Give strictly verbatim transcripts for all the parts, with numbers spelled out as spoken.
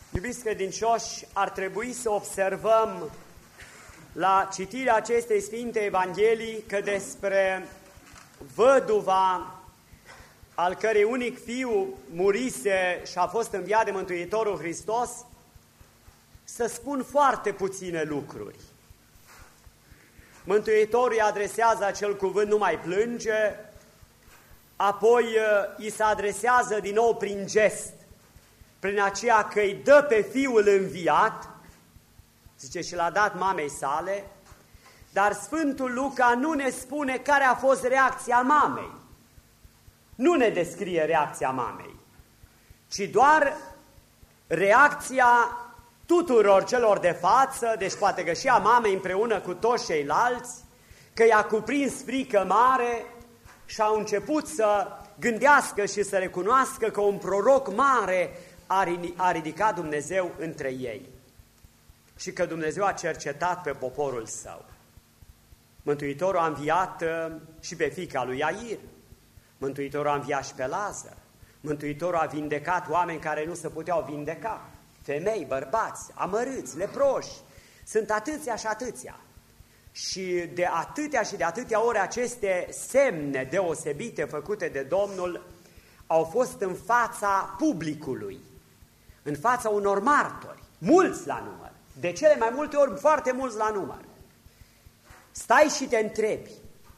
Iubiți credincioși, ar trebui să observăm la citirea acestei Sfinte Evanghelii că despre văduva al cărei unic fiu murise și a fost înviat de Mântuitorul Hristos, să spun foarte puține lucruri. Mântuitorul îi adresează acel cuvânt, nu mai plânge, apoi îi se adresează din nou prin gest, prin aceea că îi dă pe fiul înviat, zice, și l-a dat mamei sale, dar Sfântul Luca nu ne spune care a fost reacția mamei. Nu ne descrie reacția mamei, ci doar reacția tuturor celor de față, deci poate că și a mamei împreună cu toți ceilalți, că i-a cuprins frică mare și au început să gândească și să recunoască că un proroc mare a ridicat Dumnezeu între ei și că Dumnezeu a cercetat pe poporul său. Mântuitorul a înviat și pe fiica lui Iair, Mântuitorul a înviat și pe Lazar, Mântuitorul a vindecat oameni care nu se puteau vindeca, femei, bărbați, amărâți, leproși, sunt atâția și atâția. Și de atâtea și de atâtea ori aceste semne deosebite făcute de Domnul au fost în fața publicului, în fața unor martori, mulți la număr, de cele mai multe ori foarte mulți la număr. Stai și te întrebi,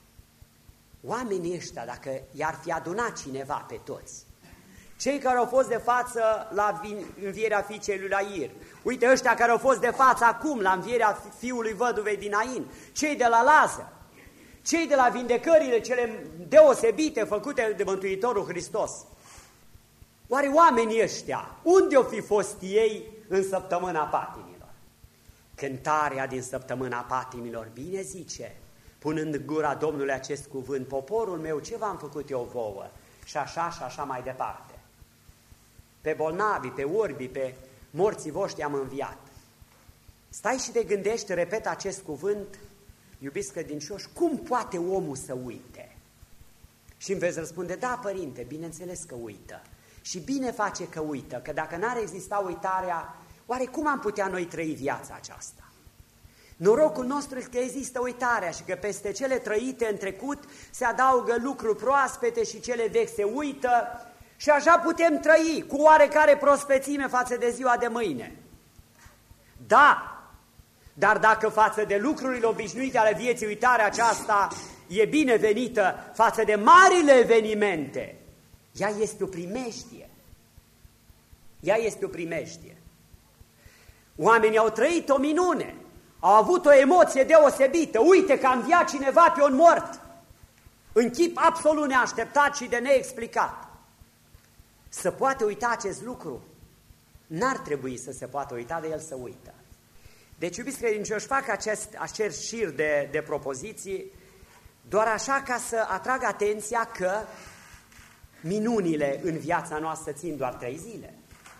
oamenii ăștia, dacă i-ar fi adunat cineva pe toți, cei care au fost de față la învierea fiicei lui Iair, uite ăștia care au fost de față acum la învierea fiului văduvei din Nain, cei de la Lazar, cei de la vindecările cele deosebite făcute de Mântuitorul Hristos. Oare oamenii ăștia, unde au fi fost ei în săptămâna patimilor? Cântarea din săptămâna patimilor, bine zice, punând în gura Domnului acest cuvânt, poporul meu, ce v-am făcut eu vouă? Și așa și așa mai departe. Pe bolnavi, pe orbi, pe morții voștri am înviat. Stai și te gândești, repet acest cuvânt, iubiți credincioși, cum poate omul să uite? Și îmi veți răspunde, da, părinte, bineînțeles că uită. Și bine face că uită, că dacă n-ar exista uitarea, oare cum am putea noi trăi viața aceasta? Norocul nostru este că există uitarea și că peste cele trăite în trecut se adaugă lucruri proaspete și cele vechi se uită și așa putem trăi cu oarecare prospețime față de ziua de mâine. Da, dar dacă față de lucrurile obișnuite ale vieții uitarea aceasta e binevenită, față de marile evenimente, ea este o primejdie. Ea este o primejdie. Oamenii au trăit o minune, au avut o emoție deosebită. Uite că a înviat cineva pe un mort, în chip absolut neașteptat și de neexplicat. Să poate uita acest lucru? N-ar trebui să se poată uita, de el să uită. Deci, iubiți credincioși, fac acest, acest șir de, de propoziții doar așa ca să atrag atenția că minunile în viața noastră țin doar trei zile.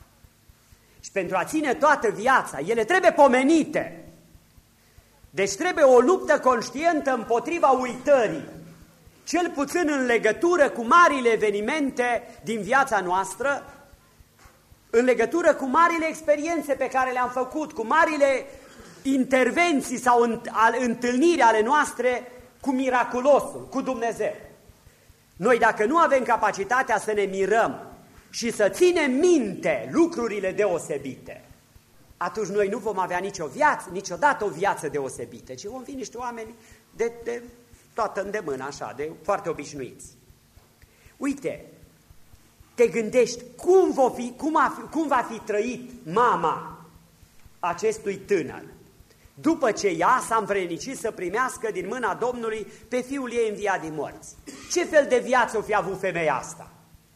Și pentru a ține toată viața, ele trebuie pomenite. Deci trebuie o luptă conștientă împotriva uitării, cel puțin în legătură cu marile evenimente din viața noastră, în legătură cu marile experiențe pe care le-am făcut, cu marile intervenții sau întâlniri ale noastre cu miraculosul, cu Dumnezeu. Noi dacă nu avem capacitatea să ne mirăm și să ținem minte lucrurile deosebite, atunci noi nu vom avea nicio viață, niciodată o viață deosebită, ci vom fi niște oameni de, de toată îndemână, așa, de foarte obișnuiți. Uite, te gândești cum va fi, cum a fi, cum va fi trăit mama acestui tânăr, după ce ea s-a învrednicit să primească din mâna Domnului pe fiul ei înviat din morți. Ce fel de viață o fi avut femeia asta?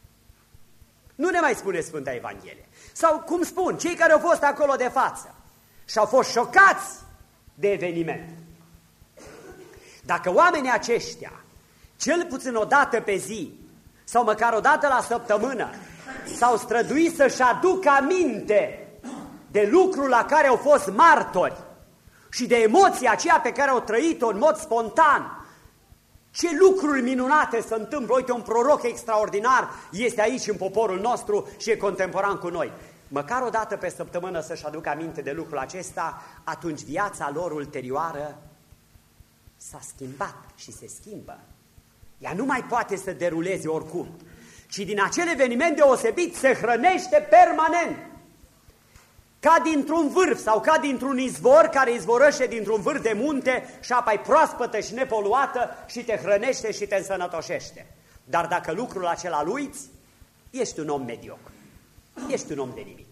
Nu ne mai spune Sfânta Evanghelie. Sau, cum spun, cei care au fost acolo de față și au fost șocați de eveniment. Dacă oamenii aceștia, cel puțin o dată pe zi, sau măcar o dată la săptămână, s-au străduit să-și aducă aminte de lucrul la care au fost martori și de emoția aceea pe care au trăit-o în mod spontan, ce lucruri minunate se întâmplă. Uite, un proroc extraordinar este aici în poporul nostru și e contemporan cu noi. măcar o dată pe săptămână să-și aducă aminte de lucrul acesta, atunci viața lor ulterioară s-a schimbat și se schimbă. Ea nu mai poate să deruleze oricum, ci din acel eveniment deosebit se hrănește permanent. Ca dintr-un vârf sau ca dintr-un izvor care izvorăște dintr-un vârf de munte și apa e proaspătă și nepoluată și te hrănește și te însănătoșește. Dar dacă lucrul acela îl uiți, ești un om mediocru, ești un om de nimic.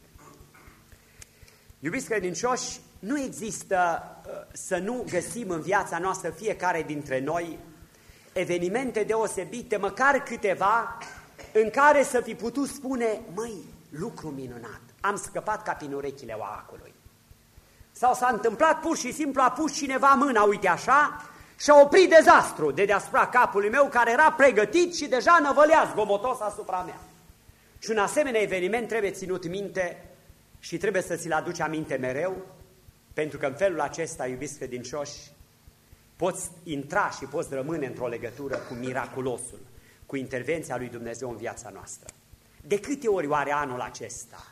Iubiți credincioși, nu există să nu găsim în viața noastră fiecare dintre noi evenimente deosebite, măcar câteva, în care să fi putut spune, măi, lucru minunat, am scăpat ca prin urechile oacului. Sau s-a întâmplat pur și simplu, a pus cineva mâna, uite așa, și a oprit dezastru de deasupra capului meu, care era pregătit și deja năvălea zgomotos asupra mea. Și un asemenea eveniment trebuie ținut minte și trebuie să ți-l aduci aminte mereu, pentru că în felul acesta, iubiți credincioși, poți intra și poți rămâne într-o legătură cu miraculosul, cu intervenția lui Dumnezeu în viața noastră. De câte ori oare anul acesta,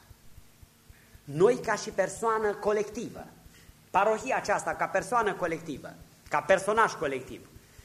noi ca și persoană colectivă, parohia aceasta ca persoană colectivă, ca personaj colectiv,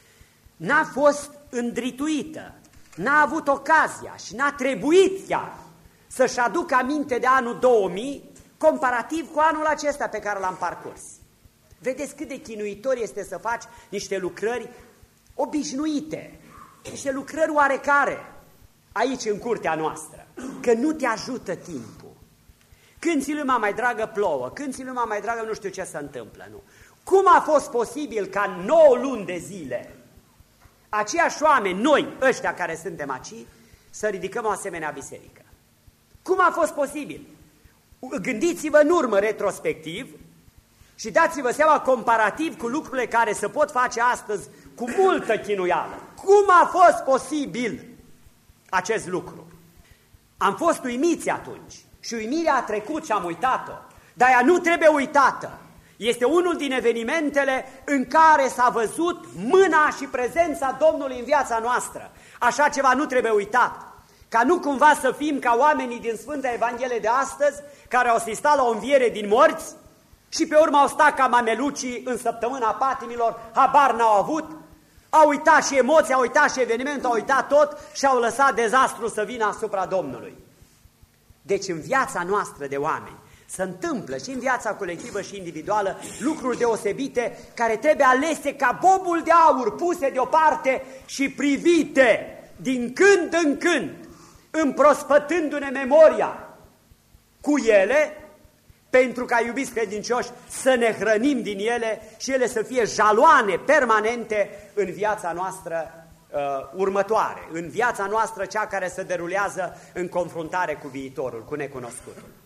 n-a fost îndrituită, n-a avut ocazia și n-a trebuit chiar să-și aducă aminte de anul două mii comparativ cu anul acesta pe care l-am parcurs. Vedeți cât de chinuitor este să faci niște lucrări obișnuite, niște lucrări oarecare aici în curtea noastră, că nu te ajută timpul. Când ți lumea mai dragă plouă, când ți lumea mai dragă nu știu ce se întâmplă, nu? Cum a fost posibil ca în nouă luni de zile aceiași oameni, noi, ăștia care suntem aici, să ridicăm o asemenea biserică? Cum a fost posibil? Gândiți-vă în urmă retrospectiv și dați-vă seama comparativ cu lucrurile care se pot face astăzi cu multă chinuială. Cum a fost posibil acest lucru? Am fost uimiți atunci și uimirea a trecut și am uitat-o, dar ea nu trebuie uitată. Este unul din evenimentele în care s-a văzut mâna și prezența Domnului în viața noastră. Așa ceva nu trebuie uitat. Ca nu cumva să fim ca oamenii din Sfânta Evanghelie de astăzi, care au asistat la o înviere din morți și pe urmă au stat ca mamelucii în săptămâna patimilor, habar n-au avut, au uitat și emoția, au uitat și evenimentul, au uitat tot și au lăsat dezastru să vină asupra Domnului. Deci în viața noastră de oameni se întâmplă și în viața colectivă și individuală lucruri deosebite care trebuie alese ca bobul de aur, puse deoparte și privite din când în când, împrospătându-ne memoria cu ele, pentru ca, iubiți credincioși, să ne hrănim din ele și ele să fie jaloane permanente în viața noastră uh, următoare, în viața noastră cea care se derulează în confruntare cu viitorul, cu necunoscutul.